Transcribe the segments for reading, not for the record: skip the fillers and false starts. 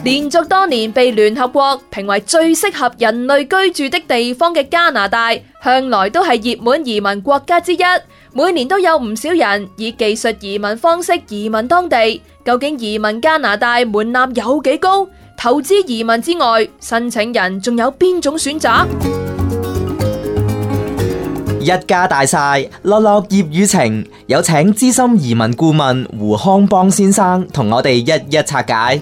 連續多年被聯合國評為最適合人類居住的地方嘅加拿大，向來都係熱門移民國家之一。每年都有唔少人以技術移民方式移民當地。究竟移民加拿大門檻有幾高？投資移民之外，申請人仲有邊種選擇？ 一家大細，樂樂業與情，有請資深移民顧問胡康邦先生同我哋一一拆解。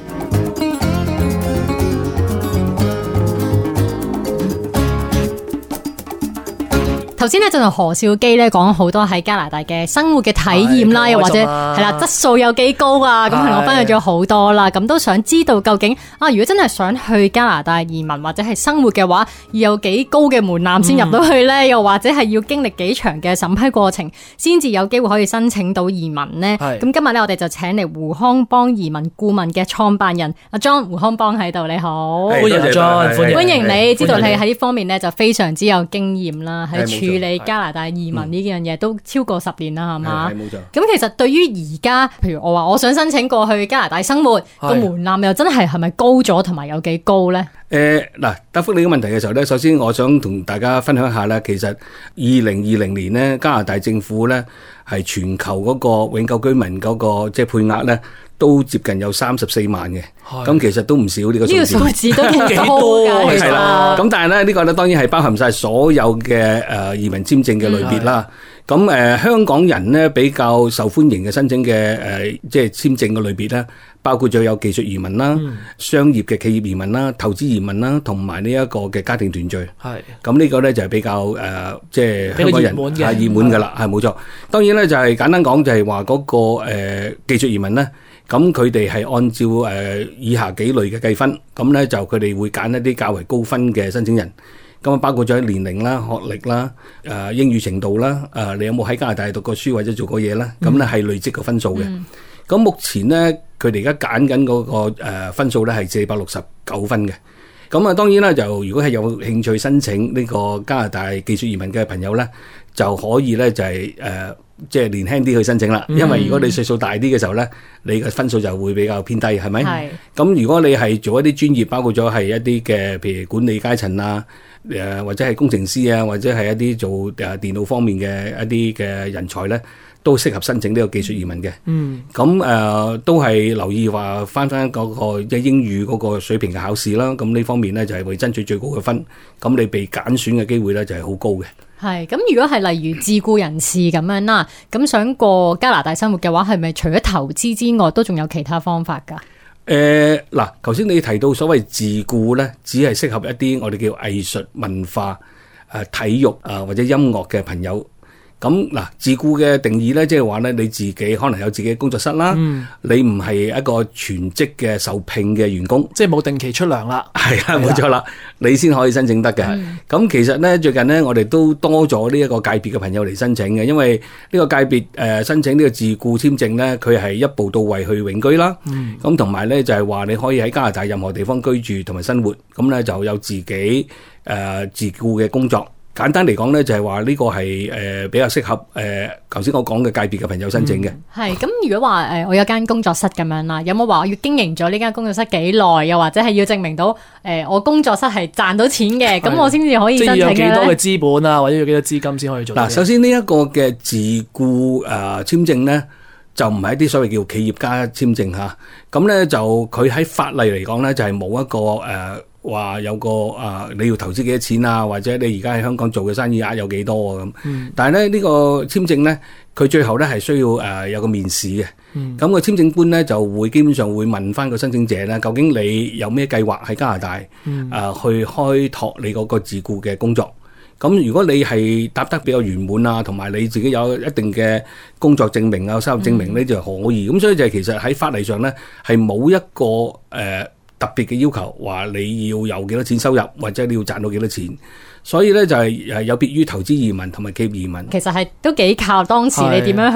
頭先咧就同何兆基咧講好多喺加拿大嘅生活嘅體驗啦，又或者係啦質素有幾高啊，咁同我分享咗好多啦，咁都想知道究竟啊，如果真係想去加拿大移民或者係生活嘅話，要有幾高嘅門檻先入到去咧？又或者係要經歷幾長嘅審批過程，先至有機會可以申請到移民呢？咁今日咧我哋就請嚟胡康邦移民顧問嘅創辦人阿 John 胡康邦喺度，你好， 歡迎 John， 歡迎你， 知道你喺呢方面咧就非常之有經驗啦，喺處理加拿大移民呢樣嘢都超過10年啦，係嘛？ 冇錯。 咁其實對於而家，譬如我話我想申請過去加拿大生活，個門檻又真係咪高咗，同埋有幾高咧？ 嗱，答覆你個問題嘅時候咧，首先我想同大家分享一下啦。其實2020年咧，加拿大政府咧係全球嗰個永久居民嗰個即係配額咧，都接近有34萬嘅。咁其實都唔少呢個數字。呢個數字都幾多㗎，係啦。咁但係咧，呢個咧當然係包含晒所有嘅移民簽證嘅類別啦。咁香港人咧比較受歡迎嘅申請嘅即係簽證嘅類別咧，包括咗有技術移民啦、商業嘅企業移民啦、投資移民啦，同埋呢一個嘅家庭團聚。係。咁呢個咧就係比較即係香港人係熱門㗎啦，係冇錯。當然咧就係簡單講就係話嗰個技術移民咧。咁佢哋係按照以下幾類嘅計分，咁咧就佢哋會揀一啲較為高分嘅申請人，咁啊包括咗年齡啦、學歷啦、英語程度啦、你有冇喺加拿大讀過書或者做過嘢啦，咁咧係累積個分數嘅。咁目前咧佢哋而家揀緊嗰個分數咧係469分嘅。咁啊當然啦，就如果係有興趣申請呢個加拿大技術移民嘅朋友咧，就可以咧就係即係年輕啲去申請啦，因為如果你歲數大啲嘅時候咧，你嘅分數就會比較偏低，係咪？係。咁如果你係做一啲專業，包括咗係一啲嘅，譬如管理階層啊，或者係工程師啊，或者係一啲做電腦方面嘅一啲嘅人才咧，都適合申請呢個技術移民嘅。咁都係留意話翻嗰個即係英語嗰個水平嘅考試啦。咁呢方面咧就係為爭取最高嘅分，咁你被揀選嘅機會咧就係好高嘅。 係咁，如果係例如自僱人士咁樣啦，咁想過加拿大生活嘅話，係咪除咗投資之外，都仲有其他方法㗎？ 嗱，頭先你提到所謂自僱咧，只係適合一啲我哋叫藝術文化、體育或者音樂嘅朋友。咁嗱，自僱嘅定義咧，即係話咧，你自己可能有自己嘅工作室啦，你唔係一個全職嘅受聘嘅員工， 即係冇定期出糧啦。 係啊，冇錯啦，你先可以申請得嘅。咁其實咧，最近咧，我哋都多咗呢一個界別嘅朋友嚟申請嘅，因為呢個界別申請呢個自僱簽證咧，佢係一步到位去永居啦。咁同埋咧就係話你可以喺加拿大任何地方居住同埋生活，咁咧就有自己自僱嘅工作。簡單嚟講咧，就係話呢個係比較適合頭先我講嘅界別嘅朋友申請嘅。 係咁，如果話我有間工作室咁樣啦，有冇話我要經營咗呢間工作室幾耐，又或者係要證明到我工作室係賺到錢嘅，咁我先至可以申請嘅咧？ 即係要有幾多嘅資本啊，或者要幾多資金先可以做？ 嗱，首先呢一個嘅自僱簽證咧，就唔係一啲所謂叫企業家簽證嚇。咁咧就佢喺法例嚟講咧，就係冇一個話有個你要投資幾多錢啊，或者你而家喺香港做嘅生意額有幾多啊咁。但係咧呢個簽證咧，佢最後咧係需要有個面試嘅。咁個簽證官咧就會基本上會問翻個申請者咧，究竟你有咩計劃喺加拿大去開拓你嗰個自僱嘅工作。咁如果你係答得比較圓滿啊，同埋你自己有一定嘅工作證明啊、收入證明呢，就可以。咁所以就係其實喺法例上咧係冇一個特別嘅要求，話你要有幾多錢收入，或者你要賺到幾多錢。所以咧就係有別於投資移民同埋企業移民。 其實係都幾靠當時你點樣去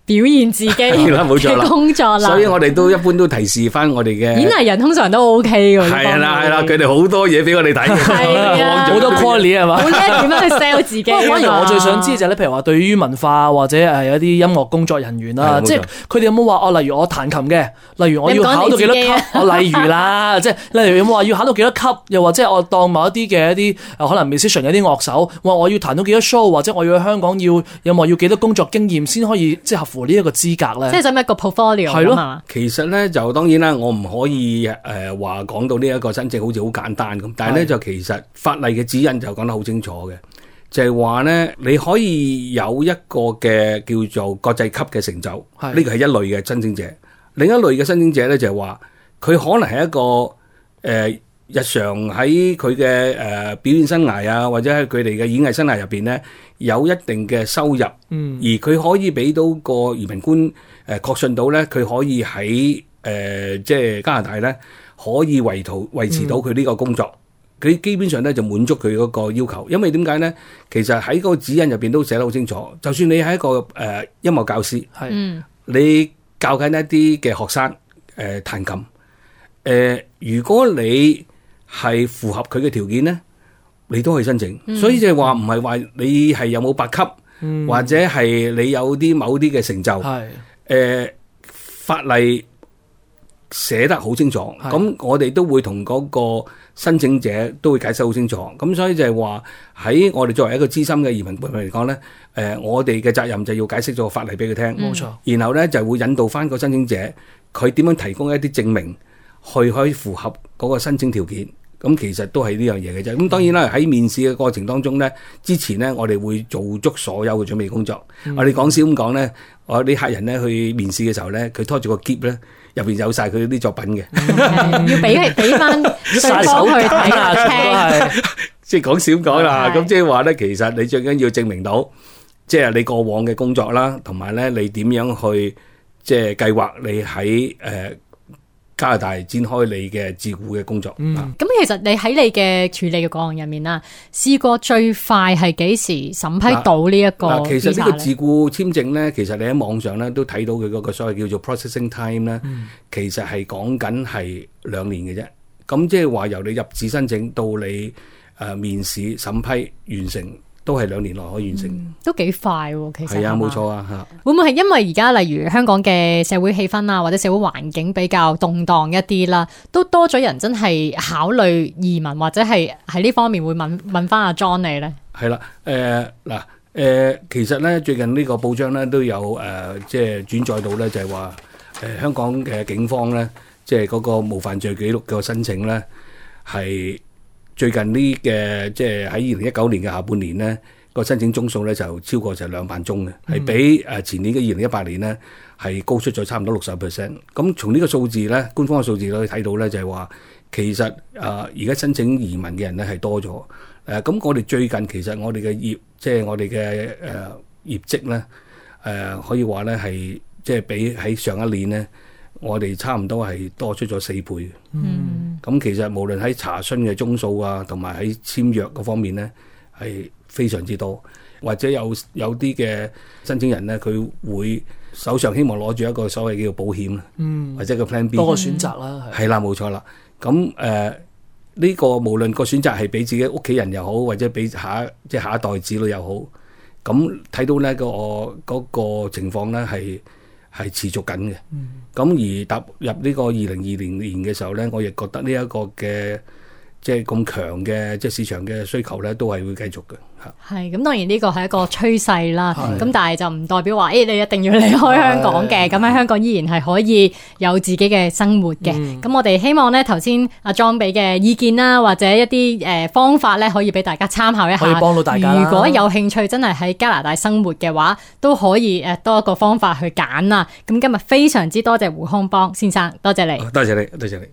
表現自己冇錯啦嘅工作啦。 所以我哋都一般都提示翻我哋嘅演藝人通常都 OK 嘅。 係啦，佢哋好多嘢俾我哋睇， 係啊好多 quality 係嘛？ 好叻點樣去 sell 自己。 不過反而我最想知就係咧，譬如話對於文化或者係有啲音樂工作人員啦， 係冇錯即係佢哋有冇話例如我彈琴嘅，例如我要考到幾多級？例如啦，即係例如有冇話要考到幾多級？又或者我當某一啲嘅一啲可能 musician 有啲樂手，我要彈到幾多 show，或者我要去香港有冇要幾多工作經驗先可以即係合乎呢一個資格咧？ 即係使唔使一個 portfolio 係咯咁啊？ 其實咧就當然啦，我唔可以話講到呢一個申請好似好簡單咁，但係咧就其實法例嘅指引就講得好清楚嘅，就係話咧你可以有一個嘅叫做國際級嘅成就，呢個係一類嘅申請者。另一類嘅申請者咧就係話佢可能係一個日常喺佢嘅表演生涯啊，或者喺佢哋嘅演藝生涯入邊咧有一定嘅收入，而佢可以俾到個移民官確信到咧，佢可以喺即係加拿大咧可以維持到佢呢個工作，佢基本上咧就滿足佢嗰個要求。因為點解咧？其實喺嗰個指引入邊都寫得好清楚，就算你係一個音樂教師，你教緊一啲嘅學生彈琴，如果你係符合佢嘅條件咧，你都可以申請。所以就係話唔係話你係有冇8級，或者係你有啲某啲嘅成就。法例寫得好清楚，咁我哋都會同嗰個申請者都會解釋好清楚。咁所以就係話喺我哋作為一個資深嘅移民部門嚟講咧，我哋嘅責任就要解釋咗個法例俾佢聽，冇錯。然後咧就會引導翻個申請者，佢點樣提供一啲證明，去可以符合嗰個申請條件。咁其實都係呢樣嘢嘅啫。咁當然啦，喺面試嘅過程當中咧，之前咧我哋會做足所有嘅準備工作。我哋講笑咁講咧，我啲客人咧去面試嘅時候咧，佢拖住個篋咧，入邊有晒佢啲作品嘅， 要俾翻對方去睇啊， 即係講笑咁講啦。咁即係話咧，其實你最緊要證明到，即係你過往嘅工作啦，同埋咧你點樣去即係計劃你喺加拿大展開你嘅自僱嘅工作。 咁其實你喺你嘅處理嘅個案入面啦，試過最快係幾時審批到呢一個 visa 咧？ 其實呢個自僱簽證咧，其實你喺網上咧都睇到佢嗰個所謂叫做 processing time 咧，其實係講緊係2年嘅啫。咁即係話由你入紙申請到你面試審批完成，都係2年內可以完成，都幾快喎。其實係啊，冇錯啊嚇。 會唔會係因為而家例如香港嘅社會氣氛啊，或者社會環境比較動盪一啲啦，都多咗人真係考慮移民，或者係喺呢方面會問翻阿 John 你咧？ 係啦，其實咧最近呢個報章咧都有即係轉載到咧，就係話香港嘅警方咧，即係嗰個無犯罪記錄嘅申請咧係。最近呢嘅即係喺2019年嘅下半年咧，個申請宗數咧就超過就2萬宗嘅，係比前年嘅2018年咧係高出咗差唔多60%。咁從呢個數字咧，官方嘅數字可以睇到咧，就係話其實而家申請移民嘅人咧係多咗。咁我哋最近其實我哋嘅即係我哋嘅業績咧，可以話咧係即係比喺上一年咧，我哋差唔多係多出咗4倍。咁其實無論喺查詢嘅宗數啊，同埋喺簽約嗰方面咧，係非常之多。或者有啲嘅申請人咧，佢會手上希望攞住一個所謂叫做保險，或者個 Plan B 多個選擇啦， 係啦，冇錯啦。咁呢個無論個選擇係俾自己屋企人又好，或者俾下一代子女又好，咁睇到咧嗰個情況咧係持續緊嘅。咁而踏入呢個2020年嘅時候咧，我亦覺得呢一個嘅即係咁強嘅即係市場嘅需求咧，都係會繼續嘅。 係咁，當然呢個係一個趨勢啦。咁但係就唔代表話你一定要離開香港嘅。咁喺香港依然係可以有自己嘅生活嘅。咁我哋希望咧頭先阿 John 俾嘅意見啦，或者一啲方法咧，可以俾大家參考一下， 可以幫到大家。 如果有興趣真係喺加拿大生活嘅話，都可以多一個方法去揀啦。咁今日非常之多謝胡康邦先生，多謝你， 多謝你，多謝你。